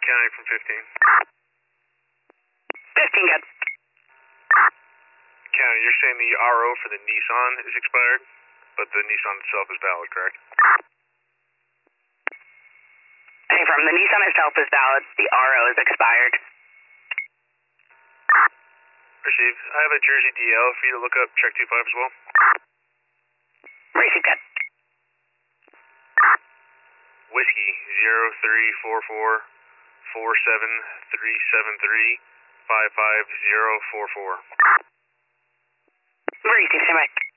County from 15. 15, good. County, you're saying the RO for the Nissan is expired, but the Nissan itself is valid, correct? From the Nissan itself is valid. The RO is expired. Received. I have a Jersey DL for you to look up. Check 25 as well. Received, good. Whiskey 03444737355044. Received, same way.